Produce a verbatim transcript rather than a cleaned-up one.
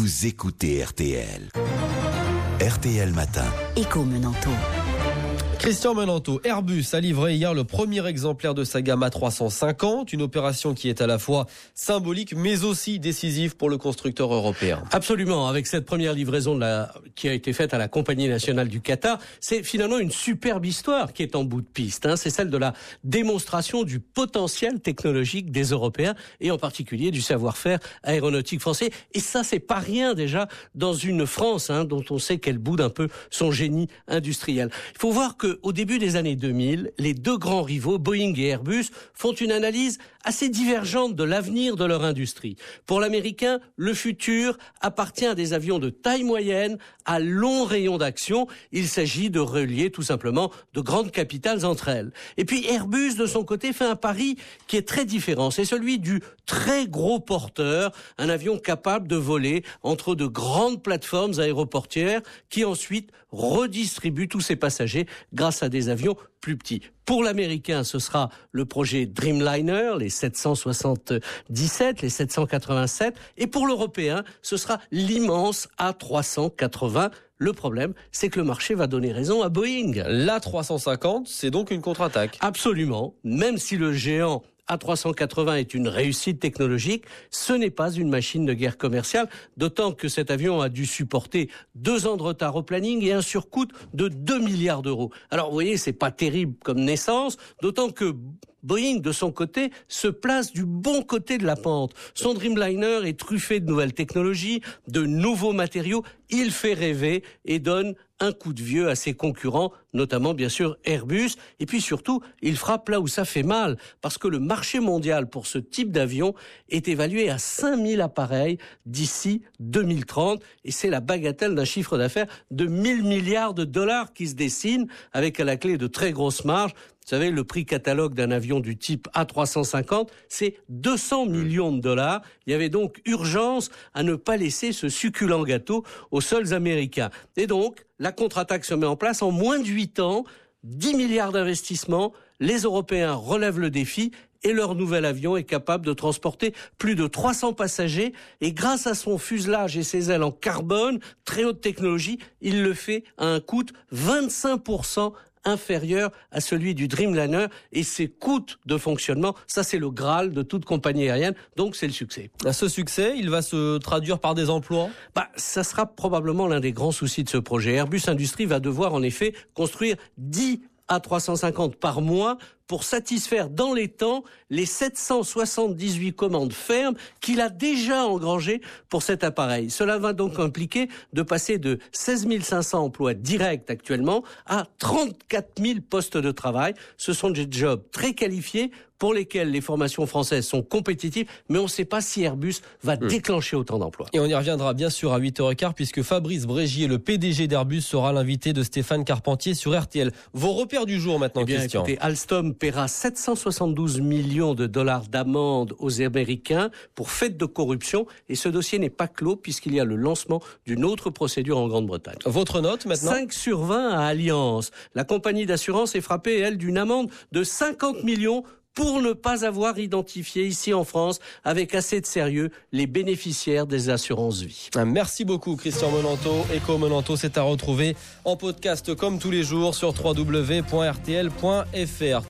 vous écoutez R T L. R T L Matin. Écho Menanto. Christian Menanto, Airbus a livré hier le premier exemplaire de sa gamme A trois cent cinquante, une opération qui est à la fois symbolique mais aussi décisive pour le constructeur européen. Absolument, avec cette première livraison de la, qui a été faite à la Compagnie nationale du Qatar, c'est finalement une superbe histoire qui est en bout de piste. Hein. C'est celle de la démonstration du potentiel technologique des Européens et en particulier du savoir-faire aéronautique français. Et ça, c'est pas rien déjà dans une France hein, dont on sait qu'elle boude un peu son génie industriel. Il faut voir que au début des années deux mille, les deux grands rivaux, Boeing et Airbus, font une analyse assez divergente de l'avenir de leur industrie. Pour l'Américain, le futur appartient à des avions de taille moyenne à long rayon d'action. Il s'agit de relier tout simplement de grandes capitales entre elles. Et puis Airbus, de son côté, fait un pari qui est très différent. C'est celui du très gros porteur, un avion capable de voler entre de grandes plateformes aéroportières qui ensuite redistribuent tous ses passagers grâce à des avions plus petits. Pour l'Américain, ce sera le projet Dreamliner, les sept cent soixante-dix-sept, les sept cent quatre-vingt-sept. Et pour l'Européen, ce sera l'immense A trois cent quatre-vingts. Le problème, c'est que le marché va donner raison à Boeing. L'A trois cent cinquante, c'est donc une contre-attaque. Absolument. Même si le géant A trois cent quatre-vingts est une réussite technologique, ce n'est pas une machine de guerre commerciale, d'autant que cet avion a dû supporter deux ans de retard au planning et un surcoût de deux milliards d'euros. Alors vous voyez, c'est pas terrible comme naissance, d'autant que Boeing, de son côté, se place du bon côté de la pente. Son Dreamliner est truffé de nouvelles technologies, de nouveaux matériaux. Il fait rêver et donne un coup de vieux à ses concurrents, notamment bien sûr Airbus. Et puis surtout, il frappe là où ça fait mal, parce que le marché mondial pour ce type d'avion est évalué à cinq mille appareils d'ici deux mille trente. Et c'est la bagatelle d'un chiffre d'affaires de mille milliards de dollars qui se dessine, avec à la clé de très grosses marges. Vous savez, le prix catalogue d'un avion du type A trois cent cinquante, c'est deux cents millions de dollars. Il y avait donc urgence à ne pas laisser ce succulent gâteau aux seuls Américains. Et donc, la contre-attaque se met en place en moins de huit ans, dix milliards d'investissements. Les Européens relèvent le défi et leur nouvel avion est capable de transporter plus de trois cents passagers. Et grâce à son fuselage et ses ailes en carbone, très haute technologie, il le fait à un coût vingt-cinq pour cent inférieur à celui du Dreamliner, et ses coûts de fonctionnement, ça c'est le Graal de toute compagnie aérienne, donc c'est le succès. Ce succès, il va se traduire par des emplois ? Bah, ça sera probablement l'un des grands soucis de ce projet. Airbus Industrie va devoir en effet construire dix A trois cent cinquante par mois pour satisfaire dans les temps les sept cent soixante-dix-huit commandes fermes qu'il a déjà engrangées pour cet appareil. Cela va donc impliquer de passer de seize mille cinq cents emplois directs actuellement à trente-quatre mille postes de travail. Ce sont des jobs très qualifiés pour lesquels les formations françaises sont compétitives, mais on ne sait pas si Airbus va mmh. déclencher autant d'emplois. Et on y reviendra bien sûr à huit heures quinze puisque Fabrice Brégier, le P D G d'Airbus, sera l'invité de Stéphane Carpentier sur R T L. Vos repères du jour maintenant, eh bien, Christian. Écoutez, Alstom paiera sept cent soixante-douze millions de dollars d'amende aux Américains pour fait de corruption, et ce dossier n'est pas clos puisqu'il y a le lancement d'une autre procédure en Grande-Bretagne. Votre note maintenant ? cinq sur vingt à Allianz. La compagnie d'assurance est frappée, elle, d'une amende de cinquante millions pour ne pas avoir identifié ici en France, avec assez de sérieux, les bénéficiaires des assurances vie. Merci beaucoup Christian Menanto. Écho Menanto, c'est à retrouver en podcast comme tous les jours sur w w w point r t l point f r.